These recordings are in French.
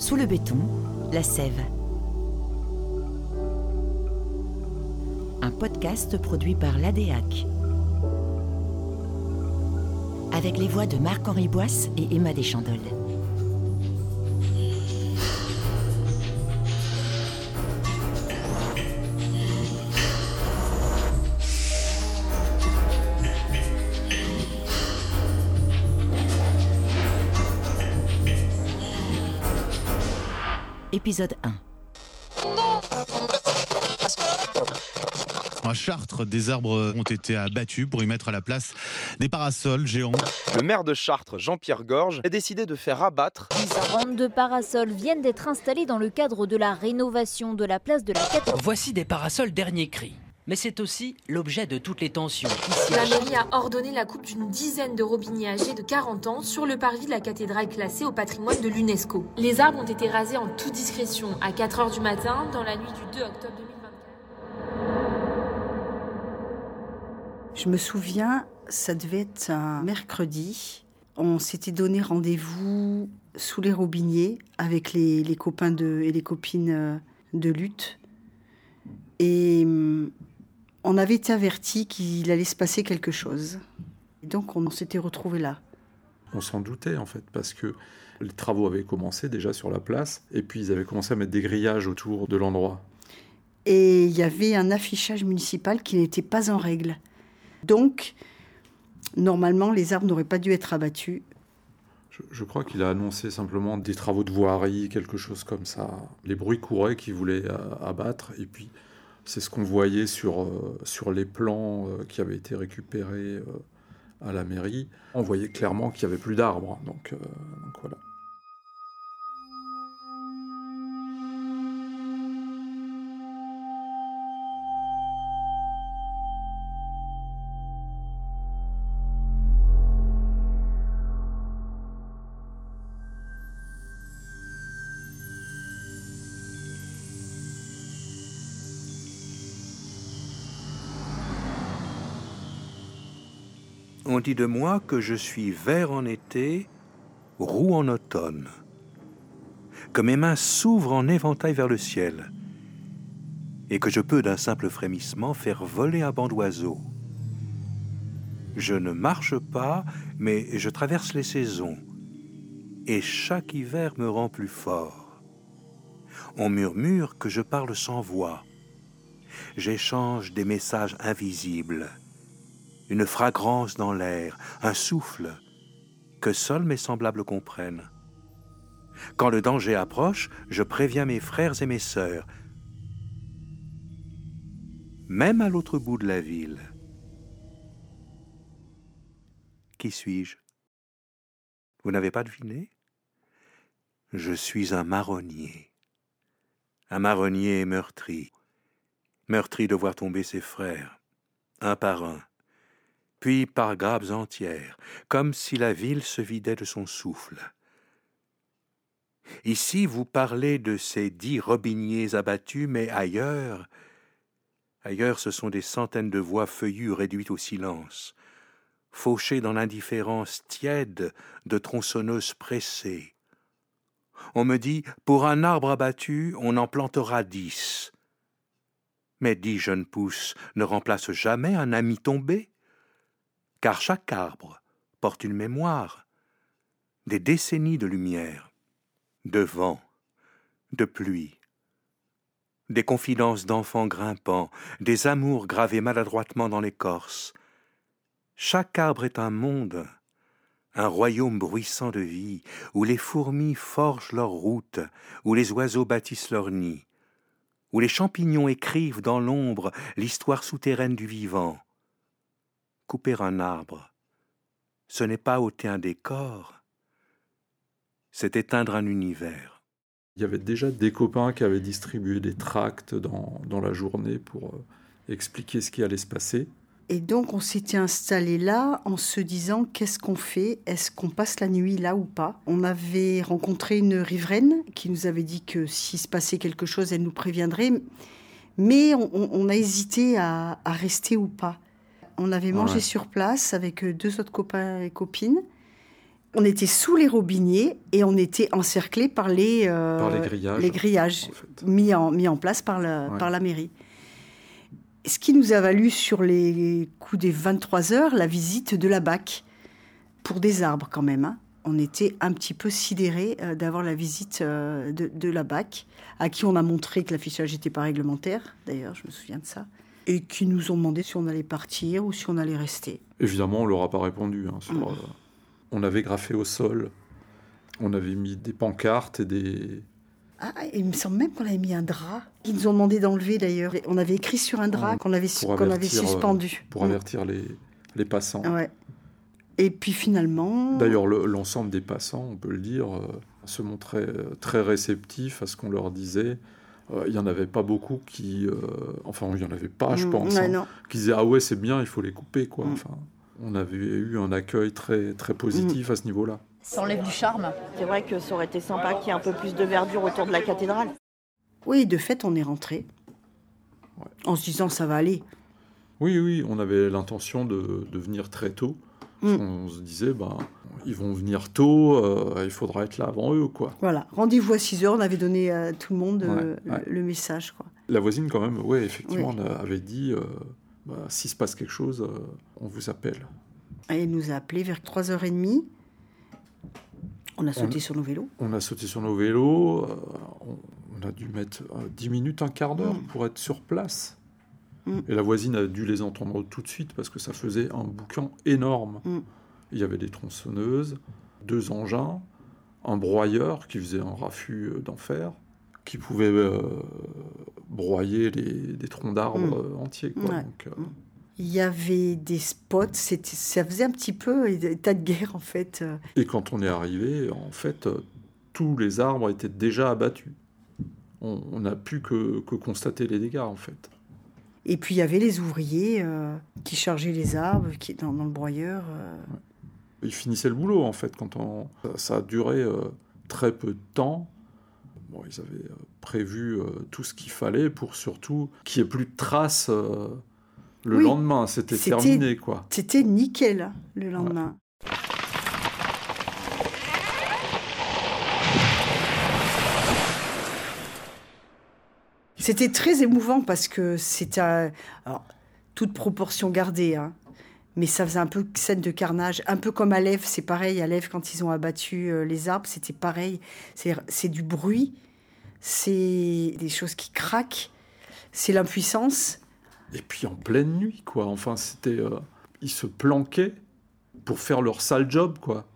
Sous le béton, la sève. Un podcast produit par l'ADEAC. Avec les voix de Marc-Henri Boisse et Emma Deschandolle. Épisode 1. À Chartres, des arbres ont été abattus pour y mettre à la place des parasols géants. Le maire de Chartres, Jean-Pierre Gorge, a décidé de faire abattre 42 parasols viennent d'être installés dans le cadre de la rénovation de la place de la cathédrale. Voici des parasols dernier cri. Mais c'est aussi l'objet de toutes les tensions. La mairie a ordonné la coupe d'une dizaine de robiniers âgés de 40 ans sur le parvis de la cathédrale classée au patrimoine de l'UNESCO. Les arbres ont été rasés en toute discrétion à 4h du matin dans la nuit du 2 octobre 2024. Je me souviens, ça devait être un mercredi. On s'était donné rendez-vous sous les robiniers avec les copains et les copines de lutte. Et on avait été avertis qu'il allait se passer quelque chose. Et donc on s'était retrouvés là. On s'en doutait en fait, parce que les travaux avaient commencé déjà sur la place, et puis ils avaient commencé à mettre des grillages autour de l'endroit. Et il y avait un affichage municipal qui n'était pas en règle. Donc, normalement, les arbres n'auraient pas dû être abattus. Je crois qu'il a annoncé simplement des travaux de voirie, quelque chose comme ça. Les bruits couraient qu'il voulait abattre, et puis c'est ce qu'on voyait sur les plans qui avaient été récupérés à la mairie. On voyait clairement qu'il n'y avait plus d'arbres, donc voilà. On dit de moi que je suis vert en été, roux en automne, que mes mains s'ouvrent en éventail vers le ciel, et que je peux d'un simple frémissement faire voler un banc d'oiseaux. Je ne marche pas, mais je traverse les saisons, et chaque hiver me rend plus fort. On murmure que je parle sans voix. J'échange des messages invisibles. Une fragrance dans l'air, un souffle que seuls mes semblables comprennent. Quand le danger approche, je préviens mes frères et mes sœurs, même à l'autre bout de la ville. Qui suis-je? Vous n'avez pas deviné? Je suis un marronnier meurtri de voir tomber ses frères, un par un, puis par grappes entières, comme si la ville se vidait de son souffle. Ici, vous parlez de ces 10 robiniers abattus, mais ailleurs, ce sont des centaines de voix feuillues réduites au silence, fauchées dans l'indifférence tiède de tronçonneuses pressées. On me dit, pour un arbre abattu, on en plantera 10. Mais 10 jeunes pousses ne remplacent jamais un ami tombé. Car chaque arbre porte une mémoire, des décennies de lumière, de vent, de pluie, des confidences d'enfants grimpants, des amours gravés maladroitement dans l'écorce. Chaque arbre est un monde, un royaume bruissant de vie, où les fourmis forgent leur route, où les oiseaux bâtissent leur nid, où les champignons écrivent dans l'ombre l'histoire souterraine du vivant. Couper un arbre, ce n'est pas ôter un décor, c'est éteindre un univers. Il y avait déjà des copains qui avaient distribué des tracts dans la journée pour expliquer ce qui allait se passer. Et donc on s'était installés là en se disant qu'est-ce qu'on fait? Est-ce qu'on passe la nuit là ou pas? On avait rencontré une riveraine qui nous avait dit que s'il se passait quelque chose, elle nous préviendrait. Mais on a hésité à rester ou pas. On avait mangé sur place avec 2 autres copains et copines. On était sous les robiniers et on était encerclés par les grillages en fait. mis en place par la mairie. Ce qui nous a valu sur les coups des 23 heures la visite de la BAC pour des arbres quand même. Hein. On était un petit peu sidérés d'avoir la visite de la BAC, à qui on a montré que l'affichage n'était pas réglementaire, d'ailleurs, je me souviens de ça, et qui nous ont demandé si on allait partir ou si on allait rester. Évidemment, on ne leur a pas répondu. Hein, on avait graffé au sol, on avait mis des pancartes et des... Ah, il me semble même qu'on avait mis un drap. Ils nous ont demandé d'enlever d'ailleurs. On avait écrit sur un drap qu'on avait suspendu. Pour avertir les passants. Ouais. Et puis finalement... D'ailleurs, l'ensemble des passants, on peut le dire, se montraient très réceptifs à ce qu'on leur disait. Il n'y en avait pas beaucoup qui... enfin, il n'y en avait pas, je pense. Qui disaient « Ah ouais, c'est bien, il faut les couper. » quoi. Enfin, on avait eu un accueil très, très positif à ce niveau-là. Ça enlève du charme. C'est vrai que ça aurait été sympa qu'il y ait un peu plus de verdure autour de la cathédrale. Oui, de fait, on est rentré. Ouais. En se disant, ça va aller. Oui, on avait l'intention de venir très tôt. On se disait, ils vont venir tôt, il faudra être là avant eux, quoi. Voilà, rendez-vous à 6h, on avait donné à tout le monde le message, quoi. La voisine, quand même, effectivement, avait dit, s'il se passe quelque chose, on vous appelle. Et elle nous a appelés vers 3h30. On a sauté sur nos vélos. On a sauté sur nos vélos. On a dû mettre 10 minutes, un quart d'heure pour être sur place. Et la voisine a dû les entendre tout de suite parce que ça faisait un boucan énorme. Il y avait des tronçonneuses, 2 engins, un broyeur qui faisait un raffut d'enfer, qui pouvait broyer des troncs d'arbres entiers. Quoi. Ouais. Donc, il y avait des spots, ça faisait un petit peu état de guerre en fait. Et quand on est arrivé, en fait, tous les arbres étaient déjà abattus. On n'a pu que constater les dégâts en fait. Et puis il y avait les ouvriers qui chargeaient les arbres dans le broyeur. Ouais. Ils finissaient le boulot en fait. Ça a duré très peu de temps. Bon, ils avaient prévu tout ce qu'il fallait pour surtout qu'il n'y ait plus de traces. Le lendemain, c'était terminé, quoi. C'était nickel, le lendemain. Ouais. C'était très émouvant parce que c'était... toute proportion gardée, hein, mais ça faisait un peu scène de carnage. Un peu comme à Lèves, c'est pareil. À Lèves, quand ils ont abattu les arbres, c'était pareil. C'est du bruit, c'est des choses qui craquent, c'est l'impuissance... Et puis en pleine nuit, quoi. Enfin, c'était... ils se planquaient pour faire leur sale job, quoi.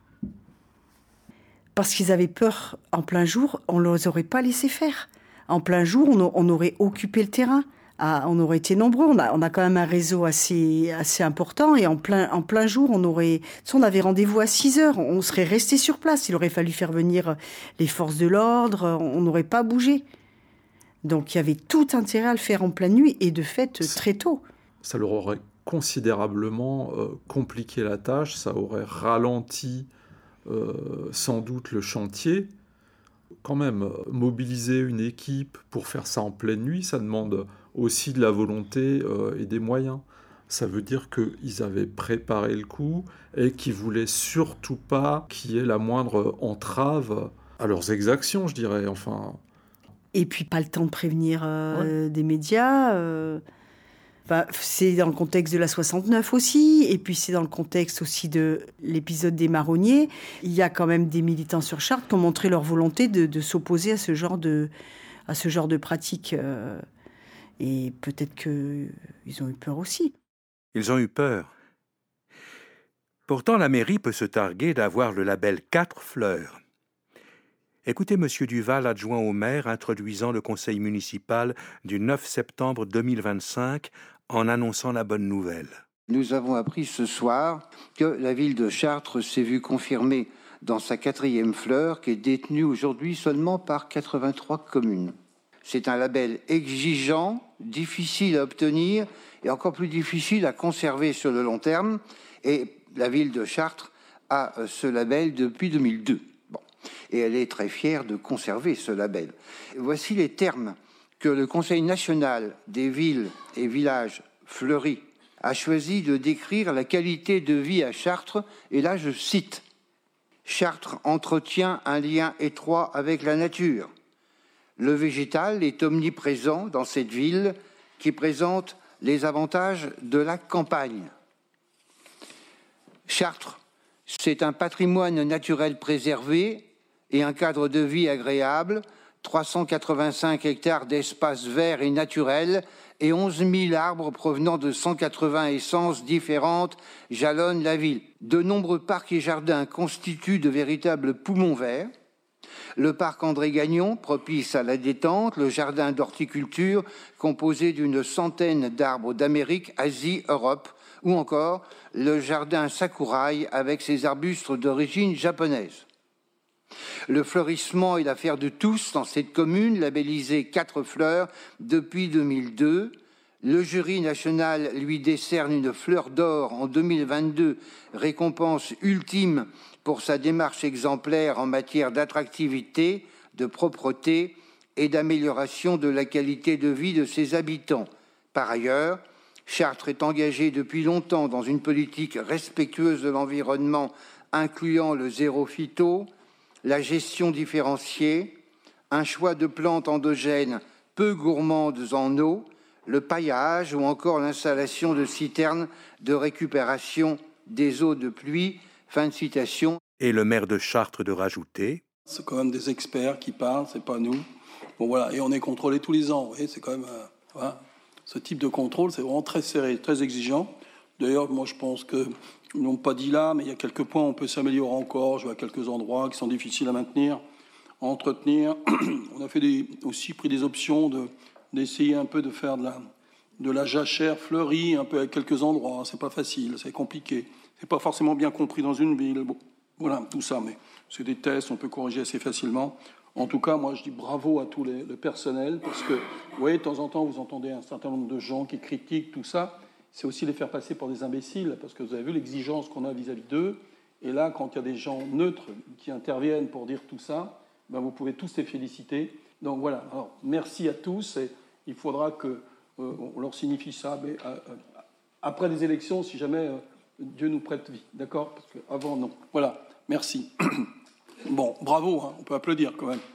Parce qu'ils avaient peur, en plein jour, on ne les aurait pas laissés faire. En plein jour, on aurait occupé le terrain. On aurait été nombreux. On a quand même un réseau assez important. Et en plein jour, on avait rendez-vous à 6h. On serait resté sur place. Il aurait fallu faire venir les forces de l'ordre. On n'aurait pas bougé. Donc il y avait tout intérêt à le faire en pleine nuit et de fait très tôt. Ça leur aurait considérablement compliqué la tâche, ça aurait ralenti sans doute le chantier. Quand même, mobiliser une équipe pour faire ça en pleine nuit, ça demande aussi de la volonté et des moyens. Ça veut dire qu'ils avaient préparé le coup et qu'ils ne voulaient surtout pas qu'il y ait la moindre entrave à leurs exactions, je dirais. Enfin... Et puis, pas le temps de prévenir des médias. C'est dans le contexte de la 69 aussi. Et puis, c'est dans le contexte aussi de l'épisode des marronniers. Il y a quand même des militants sur Chartres qui ont montré leur volonté de s'opposer à ce genre de pratique. Et peut-être qu'ils ont eu peur aussi. Ils ont eu peur. Pourtant, la mairie peut se targuer d'avoir le label 4 fleurs. Écoutez M. Duval, adjoint au maire, introduisant le conseil municipal du 9 septembre 2025 en annonçant la bonne nouvelle. Nous avons appris ce soir que la ville de Chartres s'est vue confirmer dans sa 4e fleur, qui est détenue aujourd'hui seulement par 83 communes. C'est un label exigeant, difficile à obtenir et encore plus difficile à conserver sur le long terme. Et la ville de Chartres a ce label depuis 2002. Et elle est très fière de conserver ce label. Voici les termes que le Conseil national des villes et villages fleuris a choisi de décrire la qualité de vie à Chartres. Et là, je cite « Chartres entretient un lien étroit avec la nature. Le végétal est omniprésent dans cette ville qui présente les avantages de la campagne. Chartres, c'est un patrimoine naturel préservé et un cadre de vie agréable, 385 hectares d'espaces verts et naturels et 11 000 arbres provenant de 180 essences différentes jalonnent la ville. De nombreux parcs et jardins constituent de véritables poumons verts. Le parc André Gagnon, propice à la détente, le jardin d'horticulture composé d'une centaine d'arbres d'Amérique, Asie, Europe, ou encore le jardin Sakurai avec ses arbustes d'origine japonaise. Le fleurissement est l'affaire de tous dans cette commune, labellisée 4 fleurs depuis 2002. Le jury national lui décerne une fleur d'or en 2022, récompense ultime pour sa démarche exemplaire en matière d'attractivité, de propreté et d'amélioration de la qualité de vie de ses habitants. Par ailleurs, Chartres est engagée depuis longtemps dans une politique respectueuse de l'environnement, incluant le zéro phyto, la gestion différenciée, un choix de plantes endogènes peu gourmandes en eau, le paillage ou encore l'installation de citernes de récupération des eaux de pluie. Fin de citation. Et le maire de Chartres de rajouter. C'est quand même des experts qui parlent, c'est pas nous. Bon voilà, et on est contrôlé tous les ans. Vous voyez, c'est quand même voilà. Ce type de contrôle, c'est vraiment très serré, très exigeant. D'ailleurs, moi je pense que ils n'ont pas dit là, mais il y a quelques points où on peut s'améliorer encore. Je vois quelques endroits qui sont difficiles à maintenir, à entretenir. On a aussi pris des options d'essayer un peu de faire de la jachère fleurie, un peu à quelques endroits. C'est pas facile, c'est compliqué. C'est pas forcément bien compris dans une ville. Bon, voilà, tout ça, mais c'est des tests, on peut corriger assez facilement. En tout cas, moi, je dis bravo à tout le personnel, parce que, vous voyez, de temps en temps, vous entendez un certain nombre de gens qui critiquent tout ça. C'est aussi les faire passer pour des imbéciles, parce que vous avez vu l'exigence qu'on a vis-à-vis d'eux. Et là, quand il y a des gens neutres qui interviennent pour dire tout ça, ben vous pouvez tous les féliciter. Donc voilà, alors, merci à tous. Et il faudra qu'on leur signifie ça mais, après les élections, si jamais Dieu nous prête vie. D'accord? Parce qu'avant, non. Voilà, merci. Bon, bravo, hein, on peut applaudir quand même.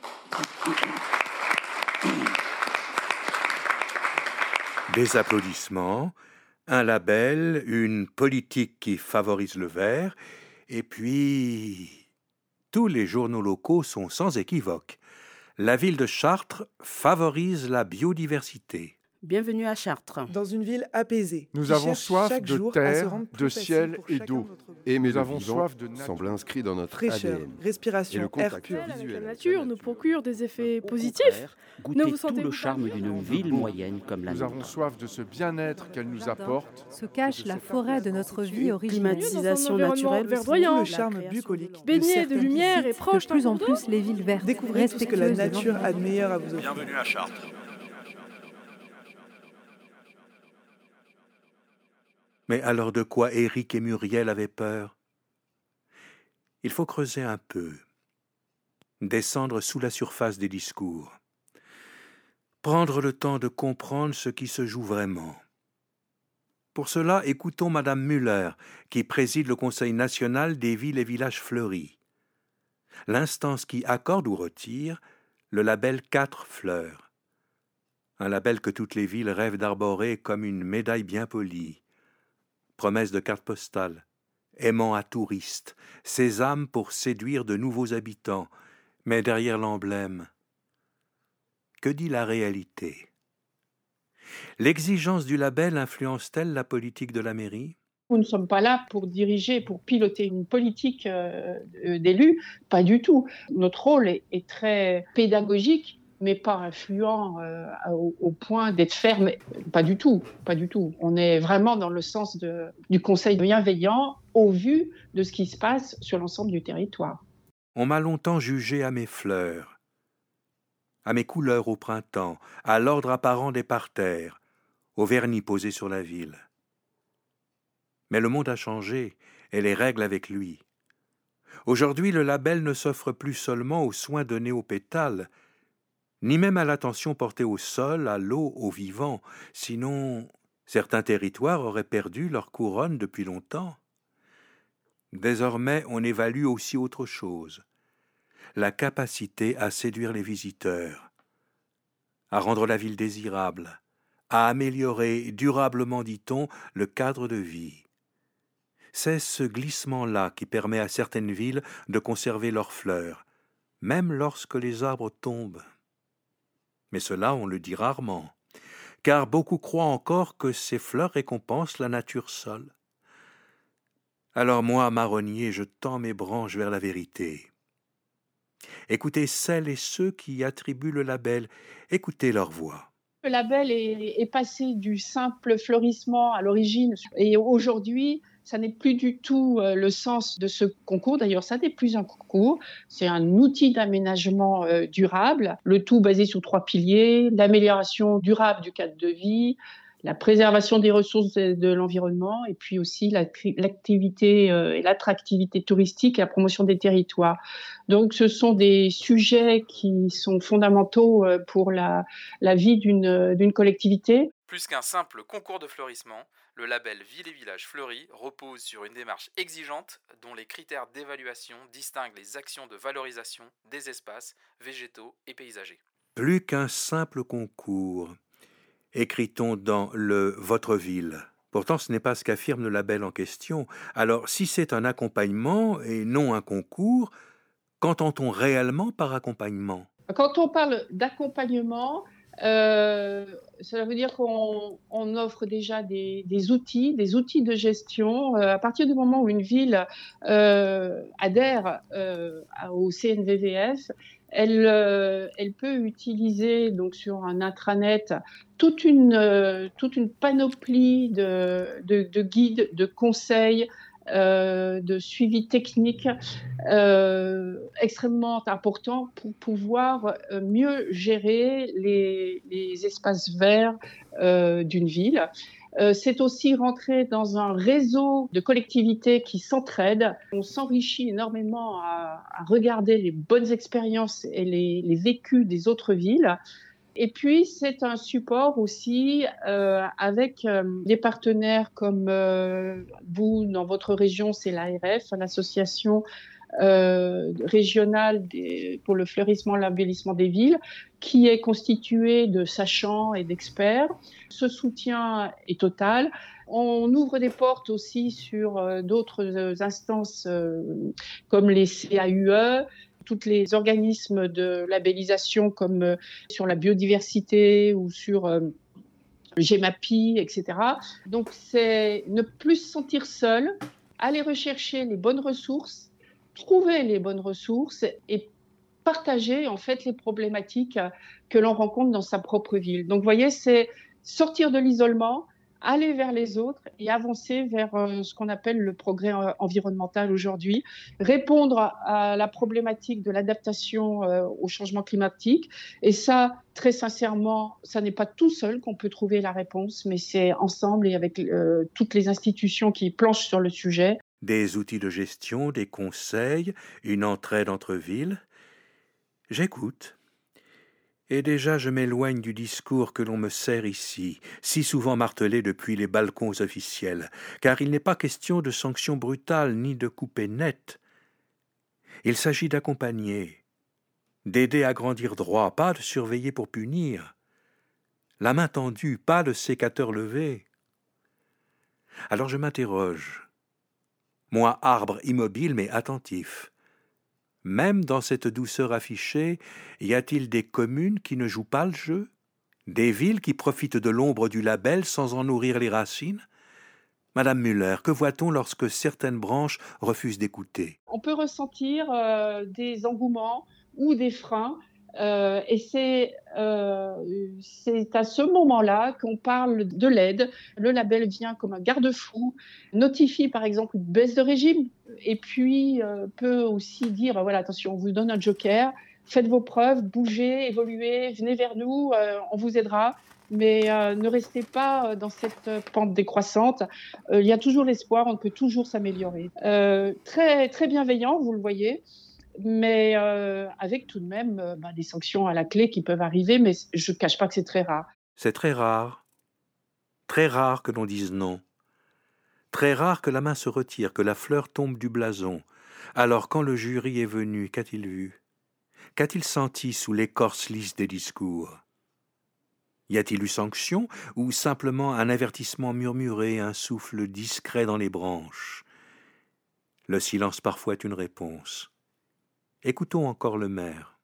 Des applaudissements. Un label, une politique qui favorise le vert, et puis tous les journaux locaux sont sans équivoque. La ville de Chartres favorise la biodiversité. Bienvenue à Chartres. Dans une ville apaisée. Nous avons soif de terre, de ciel et d'eau. Et nous avons soif de nature. Semble inscrit dans notre fraîcheur, ADN. respiration, air pur. La nature nous procure des effets positifs. Goûtez tout le charme d'une ville moyenne comme la nôtre. Nous avons soif de ce bien-être qu'elle nous apporte. Se cache la forêt de notre vie originelle. Climatisation naturelle, verdoyant, le charme bucolique. Baigné de lumière et proche de plus en plus les villes vertes. Découvrez tout ce que la nature a de meilleur à vous offrir. Bienvenue à Chartres. Mais alors de quoi Éric et Muriel avaient peur? Il faut creuser un peu, descendre sous la surface des discours, prendre le temps de comprendre ce qui se joue vraiment. Pour cela, écoutons Madame Müller, qui préside le Conseil national des villes et villages fleuris, l'instance qui accorde ou retire le label 4 fleurs, un label que toutes les villes rêvent d'arborer comme une médaille bien polie. Promesse de carte postale, aimant à touristes, sésame pour séduire de nouveaux habitants, mais derrière l'emblème, que dit la réalité? L'exigence du label influence-t-elle la politique de la mairie? Nous ne sommes pas là pour diriger, pour piloter une politique d'élus, pas du tout. Notre rôle est très pédagogique, mais pas influent au point d'être ferme. Pas du tout, pas du tout. On est vraiment dans le sens du conseil bienveillant au vu de ce qui se passe sur l'ensemble du territoire. On m'a longtemps jugé à mes fleurs, à mes couleurs au printemps, à l'ordre apparent des parterres, au vernis posé sur la ville. Mais le monde a changé, et les règles avec lui. Aujourd'hui, le label ne s'offre plus seulement aux soins donnés aux pétales, ni même à l'attention portée au sol, à l'eau, au vivant, sinon certains territoires auraient perdu leur couronne depuis longtemps. Désormais, on évalue aussi autre chose, la capacité à séduire les visiteurs, à rendre la ville désirable, à améliorer durablement, dit-on, le cadre de vie. C'est ce glissement-là qui permet à certaines villes de conserver leurs fleurs, même lorsque les arbres tombent. Mais cela, on le dit rarement, car beaucoup croient encore que ces fleurs récompensent la nature seule. Alors moi, marronnier, je tends mes branches vers la vérité. Écoutez celles et ceux qui attribuent le label, écoutez leur voix. Le label est passé du simple fleurissement à l'origine, et aujourd'hui, ça n'est plus du tout le sens de ce concours. D'ailleurs, ça n'est plus un concours, c'est un outil d'aménagement durable, le tout basé sur 3 piliers, l'amélioration durable du cadre de vie, la préservation des ressources de l'environnement et puis aussi l'activité et l'attractivité touristique et la promotion des territoires. Donc, ce sont des sujets qui sont fondamentaux pour la vie d'une collectivité. Plus qu'un simple concours de fleurissement, le label Ville et Village Fleuris repose sur une démarche exigeante dont les critères d'évaluation distinguent les actions de valorisation des espaces végétaux et paysagers. Plus qu'un simple concours, écrit-on dans le « Votre ville ». Pourtant, ce n'est pas ce qu'affirme le label en question. Alors, si c'est un accompagnement et non un concours, qu'entend-on réellement par accompagnement ? Quand on parle d'accompagnement, cela veut dire qu'on offre déjà des outils de gestion. À partir du moment où une ville adhère au CNVVF, elle peut utiliser donc sur un intranet toute une panoplie de guides, de conseils, de suivi technique extrêmement important pour pouvoir mieux gérer les espaces verts d'une ville. C'est aussi rentrer dans un réseau de collectivités qui s'entraident. On s'enrichit énormément à regarder les bonnes expériences et les vécus des autres villes. Et puis, c'est un support aussi avec des partenaires comme vous, dans votre région, c'est l'ARF, l'association régionale pour le fleurissement et l'embellissement des villes, qui est constituée de sachants et d'experts. Ce soutien est total. On ouvre des portes aussi sur d'autres instances comme les CAUE, tous les organismes de labellisation comme sur la biodiversité ou sur le GEMAPI, etc. Donc, c'est ne plus se sentir seul, aller rechercher les bonnes ressources, trouver les bonnes ressources et partager en fait les problématiques que l'on rencontre dans sa propre ville. Donc, vous voyez, c'est sortir de l'isolement, aller vers les autres et avancer vers ce qu'on appelle le progrès environnemental aujourd'hui, répondre à la problématique de l'adaptation au changement climatique. Et ça, très sincèrement, ça n'est pas tout seul qu'on peut trouver la réponse, mais c'est ensemble et avec toutes les institutions qui planchent sur le sujet. Des outils de gestion, des conseils, une entraide entre villes. J'écoute. Et déjà je m'éloigne du discours que l'on me sert ici, si souvent martelé depuis les balcons officiels, car il n'est pas question de sanctions brutales ni de couper net. Il s'agit d'accompagner, d'aider à grandir droit, pas de surveiller pour punir. La main tendue, pas le sécateur levé. Alors je m'interroge. Moi, arbre immobile mais attentif. Même dans cette douceur affichée, y a-t-il des communes qui ne jouent pas le jeu ? Des villes qui profitent de l'ombre du label sans en nourrir les racines ? Madame Müller, que voit-on lorsque certaines branches refusent d'écouter ? On peut ressentir des engouements ou des freins, et c'est à ce moment-là qu'on parle de l'aide. Le label vient comme un garde-fou, notifie par exemple une baisse de régime, et puis peut aussi dire, voilà, attention, on vous donne un joker, faites vos preuves, bougez, évoluez, venez vers nous, on vous aidera. Mais ne restez pas dans cette pente décroissante. Il y a toujours l'espoir, on peut toujours s'améliorer. Très, très bienveillant, vous le voyez, mais avec tout de même des sanctions à la clé qui peuvent arriver, mais je ne cache pas que c'est très rare. C'est très rare que l'on dise non. Très rare que la main se retire, que la fleur tombe du blason. Alors quand le jury est venu, qu'a-t-il vu? Qu'a-t-il senti sous l'écorce lisse des discours? Y a-t-il eu sanction ou simplement un avertissement murmuré, un souffle discret dans les branches? Le silence parfois est une réponse. Écoutons encore le maire.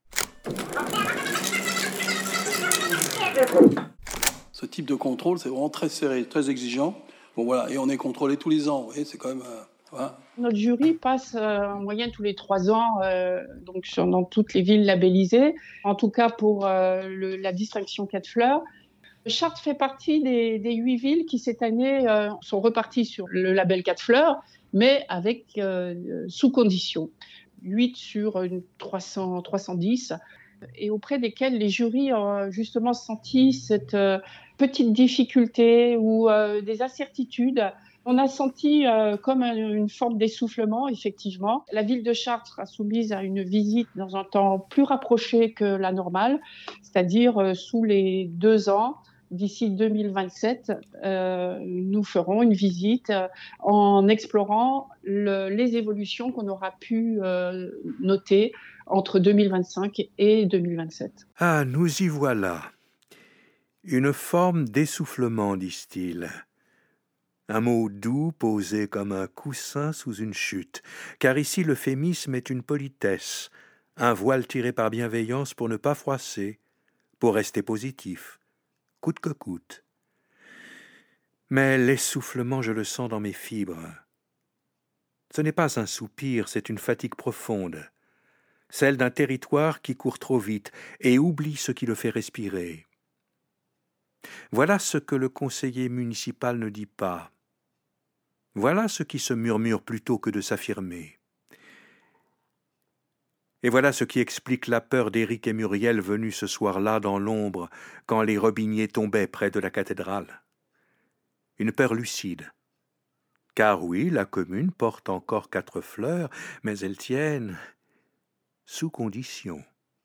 Ce type de contrôle, c'est vraiment très serré, très exigeant. Bon voilà, et on est contrôlé tous les ans. Vous voyez, c'est quand même. Voilà. Notre jury passe en moyenne tous les 3 ans, donc dans toutes les villes labellisées. En tout cas pour la distinction 4 fleurs. Chartres fait partie des 8 villes qui cette année sont reparties sur le label 4 fleurs, mais avec sous condition. 8 sur 310, et auprès desquels les jurys ont justement senti cette petite difficulté ou des incertitudes. On a senti comme une forme d'essoufflement, effectivement. La ville de Chartres sera soumise à une visite dans un temps plus rapproché que la normale, c'est-à-dire sous les 2 ans. D'ici 2027, nous ferons une visite en explorant les évolutions qu'on aura pu noter entre 2025 et 2027. Ah, nous y voilà. Une forme d'essoufflement, disent-ils. Un mot doux posé comme un coussin sous une chute, car ici l'euphémisme est une politesse, un voile tiré par bienveillance pour ne pas froisser, pour rester positif. Coûte que coûte. Mais l'essoufflement, je le sens dans mes fibres. Ce n'est pas un soupir, c'est une fatigue profonde, celle d'un territoire qui court trop vite et oublie ce qui le fait respirer. Voilà ce que le conseiller municipal ne dit pas. Voilà ce qui se murmure plutôt que de s'affirmer. Et voilà ce qui explique la peur d'Éric et Muriel venus ce soir-là dans l'ombre quand les robiniers tombaient près de la cathédrale. Une peur lucide. Car oui, la commune porte encore 4 fleurs, mais elles tiennent sous condition.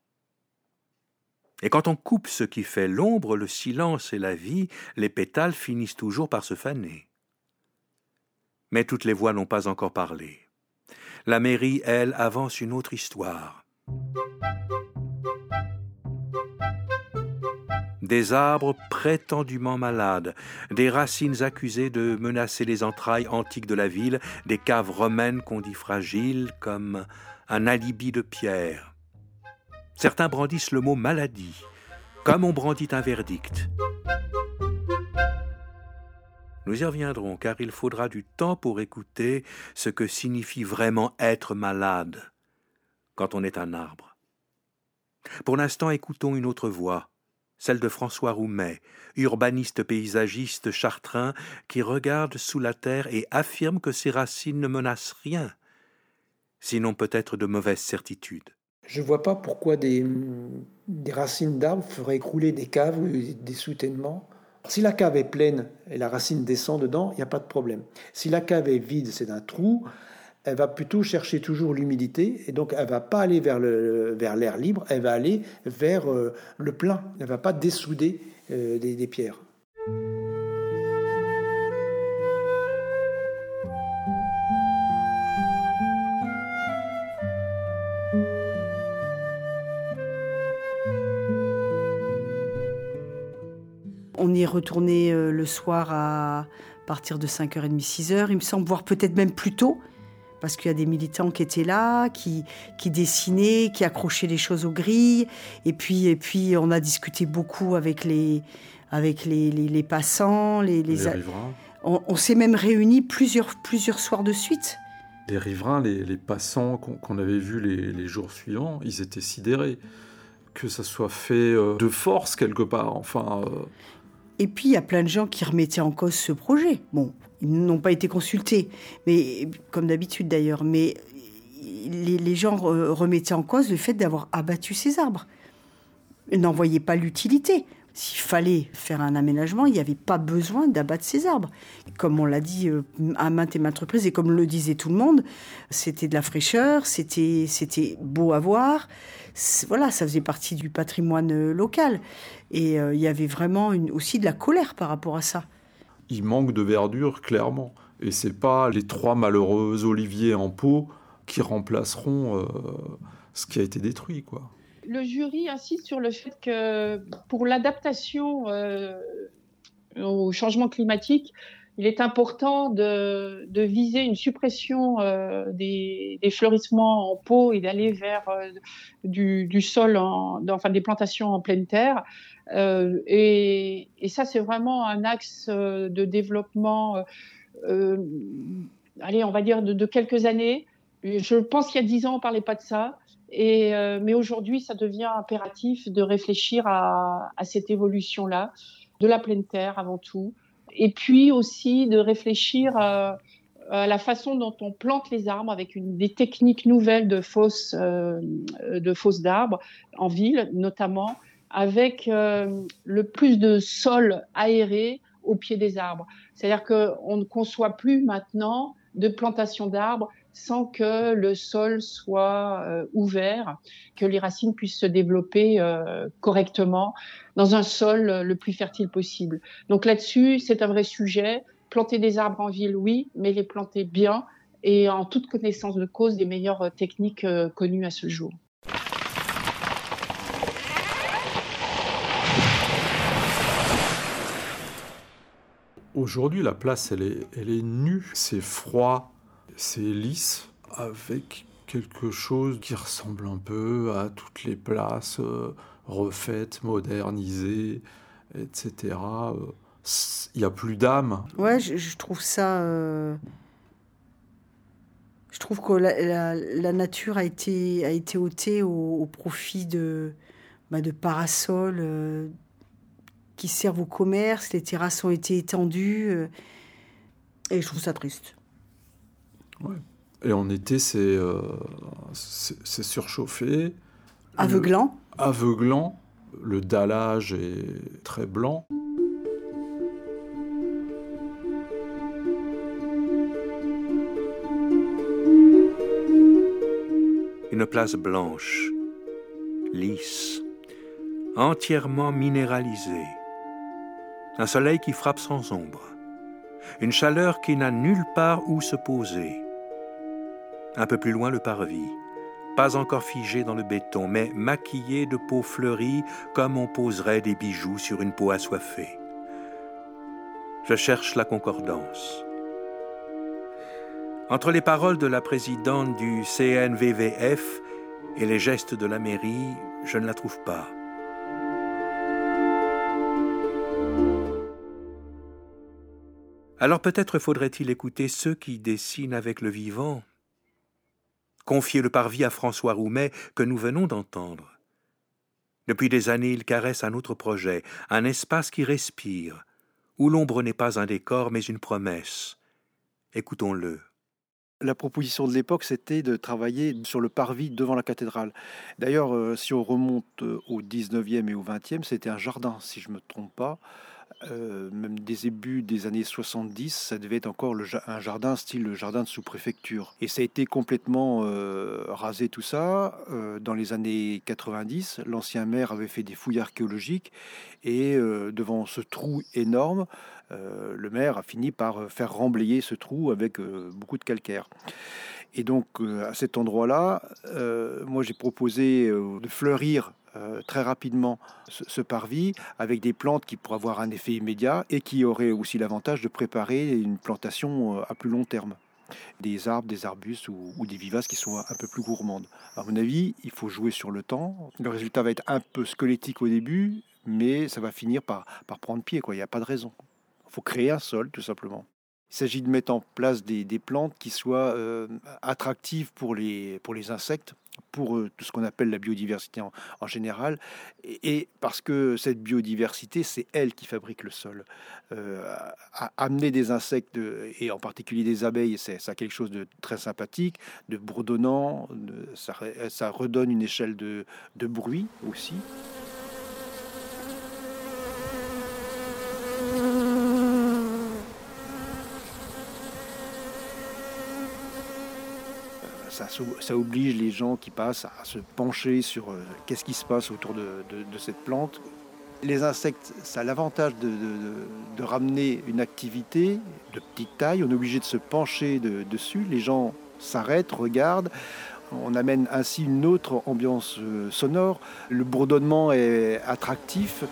Et quand on coupe ce qui fait l'ombre, le silence et la vie, les pétales finissent toujours par se faner. Mais toutes les voix n'ont pas encore parlé. La mairie, elle, avance une autre histoire. Des arbres prétendument malades, des racines accusées de menacer les entrailles antiques de la ville, des caves romaines qu'on dit fragiles comme un alibi de pierre. Certains brandissent le mot maladie, comme on brandit un verdict. Nous y reviendrons, car il faudra du temps pour écouter ce que signifie vraiment être malade quand on est un arbre. Pour l'instant, écoutons une autre voix, celle de François Roumet, urbaniste paysagiste chartrain qui regarde sous la terre et affirme que ses racines ne menacent rien, sinon peut-être de mauvaises certitudes. Je ne vois pas pourquoi des racines d'arbres feraient écrouler des caves ou des soutènements. Si la cave est pleine et la racine descend dedans, il n'y a pas de problème. Si la cave est vide, c'est un trou, elle va plutôt chercher toujours l'humidité et donc elle ne va pas aller vers l'air libre, elle va aller vers le plein. Elle ne va pas dessouder des pierres. On y est retourné le soir à partir de 5h30, 6h, il me semble, voire peut-être même plus tôt, parce qu'il y a des militants qui étaient là, qui dessinaient, qui accrochaient les choses aux grilles. Et puis on a discuté beaucoup avec les passants, les riverains. On s'est même réunis plusieurs soirs de suite. Les riverains, les passants qu'on avait vus les jours suivants, ils étaient sidérés. Que ça soit fait de force quelque part, enfin... Et puis, il y a plein de gens qui remettaient en cause ce projet. Bon, ils n'ont pas été consultés, mais, comme d'habitude d'ailleurs, mais les gens remettaient en cause le fait d'avoir abattu ces arbres. Ils n'en voyaient pas l'utilité. S'il fallait faire un aménagement, il n'y avait pas besoin d'abattre ces arbres. Comme on l'a dit à maintes et maintes reprises, et comme le disait tout le monde, c'était de la fraîcheur, c'était beau à voir. Voilà, ça faisait partie du patrimoine local. Et il y avait vraiment aussi de la colère par rapport à ça. Il manque de verdure, clairement. Et c'est pas les 3 malheureux oliviers en pot qui remplaceront ce qui a été détruit, quoi. Le jury insiste sur le fait que pour l'adaptation au changement climatique, il est important de viser une suppression des fleurissements en pot et d'aller vers du sol, des plantations en pleine terre. Et ça, c'est vraiment un axe de développement, on va dire de quelques années. Je pense qu'il y a 10 ans, on ne parlait pas de ça. Mais aujourd'hui, ça devient impératif de réfléchir à cette évolution-là, de la pleine terre avant tout. Et puis aussi de réfléchir à la façon dont on plante les arbres avec des techniques nouvelles de fosses d'arbres en ville, notamment, avec le plus de sol aéré au pied des arbres. C'est-à-dire qu'on ne conçoit plus maintenant de plantation d'arbres sans que le sol soit ouvert, que les racines puissent se développer correctement dans un sol le plus fertile possible. Donc là-dessus, c'est un vrai sujet. Planter des arbres en ville, oui, mais les planter bien et en toute connaissance de cause des meilleures techniques connues à ce jour. Aujourd'hui, la place, elle est nue, c'est froid, c'est lisse, avec quelque chose qui ressemble un peu à toutes les places refaites, modernisées, etc. Il n'y a plus d'âme. Ouais, je trouve ça... Je trouve que la nature a été ôtée au profit de parasols qui servent au commerce. Les terrasses ont été étendues. Et je trouve ça triste. Ouais. Et en été, c'est surchauffé. Aveuglant. Aveuglant. Le dallage est très blanc. Une place blanche, lisse, entièrement minéralisée. Un soleil qui frappe sans ombre. Une chaleur qui n'a nulle part où se poser. Un peu plus loin, le parvis, pas encore figé dans le béton, mais maquillé de peau fleurie comme on poserait des bijoux sur une peau assoiffée. Je cherche la concordance. Entre les paroles de la présidente du CNVVF et les gestes de la mairie, je ne la trouve pas. Alors peut-être faudrait-il écouter ceux qui dessinent avec le vivant, confier le parvis à François Roumet que nous venons d'entendre. Depuis des années, il caresse un autre projet, un espace qui respire, où l'ombre n'est pas un décor mais une promesse. Écoutons-le. La proposition de l'époque, c'était de travailler sur le parvis devant la cathédrale. D'ailleurs, si on remonte au 19e et au 20e, c'était un jardin, si je ne me trompe pas. Même des débuts des années 70, ça devait être encore un jardin style le jardin de sous-préfecture. Et ça a été complètement rasé tout ça. Dans les années 90, l'ancien maire avait fait des fouilles archéologiques et devant ce trou énorme, le maire a fini par faire remblayer ce trou avec beaucoup de calcaire. Et donc à cet endroit-là, moi j'ai proposé de fleurir très rapidement ce parvis avec des plantes qui pourraient avoir un effet immédiat et qui auraient aussi l'avantage de préparer une plantation à plus long terme. Des arbres, des arbustes ou des vivaces qui sont un peu plus gourmandes. À mon avis, il faut jouer sur le temps. Le résultat va être un peu squelettique au début, mais ça va finir par prendre pied, quoi. Il n'y a pas de raison. Il faut créer un sol, tout simplement. Il s'agit de mettre en place des plantes qui soient attractives pour les insectes, pour tout ce qu'on appelle la biodiversité en général, et parce que cette biodiversité, c'est elle qui fabrique le sol. Amener des insectes, et en particulier des abeilles, ça a quelque chose de très sympathique, de bourdonnant, ça redonne une échelle de bruit aussi. Ça oblige les gens qui passent à se pencher sur qu'est-ce qui se passe autour de cette plante. Les insectes, ça a l'avantage de ramener une activité de petite taille. On est obligé de se pencher dessus. Les gens s'arrêtent, regardent. On amène ainsi une autre ambiance sonore. Le bourdonnement est attractif.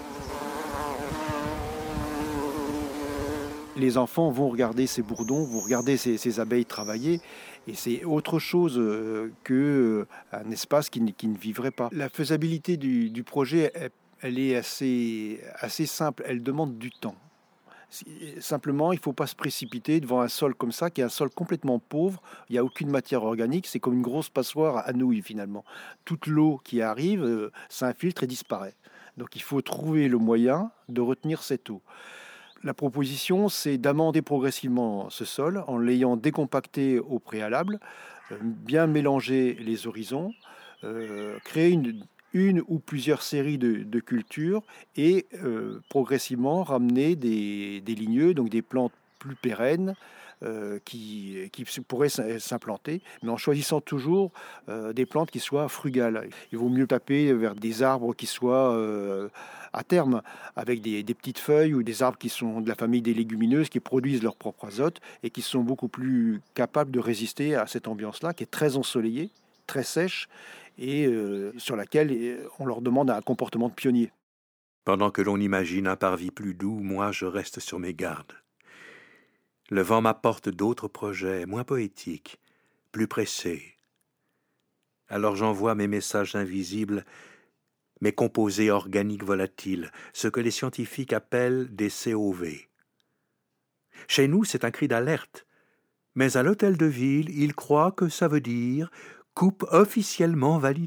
Les enfants vont regarder ces bourdons, vont regarder ces abeilles travailler. Et c'est autre chose qu'un espace qui ne vivrait pas. La faisabilité du projet, elle est assez simple. Elle demande du temps. Simplement, il ne faut pas se précipiter devant un sol comme ça, qui est un sol complètement pauvre. Il n'y a aucune matière organique. C'est comme une grosse passoire à nouilles, finalement. Toute l'eau qui arrive s'infiltre et disparaît. Donc il faut trouver le moyen de retenir cette eau. La proposition, c'est d'amender progressivement ce sol en l'ayant décompacté au préalable, bien mélanger les horizons, créer une ou plusieurs séries de cultures et progressivement ramener des ligneux, donc des plantes plus pérennes qui pourraient s'implanter, mais en choisissant toujours des plantes qui soient frugales. Il vaut mieux taper vers des arbres qui soient à terme avec des petites feuilles ou des arbres qui sont de la famille des légumineuses qui produisent leur propre azote et qui sont beaucoup plus capables de résister à cette ambiance-là qui est très ensoleillée, très sèche et sur laquelle on leur demande un comportement de pionnier. Pendant que l'on imagine un parvis plus doux, moi je reste sur mes gardes. Le vent m'apporte d'autres projets, moins poétiques, plus pressés. Alors j'envoie mes messages invisibles, mes composés organiques volatiles, ce que les scientifiques appellent des COV. Chez nous, c'est un cri d'alerte, mais à l'hôtel de ville, ils croient que ça veut dire « coupe officiellement validée ».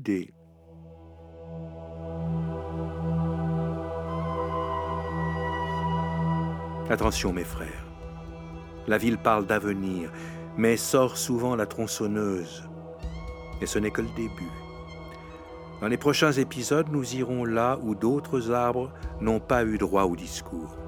Attention mes frères, la ville parle d'avenir, mais sort souvent la tronçonneuse. Et ce n'est que le début. Dans les prochains épisodes, nous irons là où d'autres arbres n'ont pas eu droit au discours.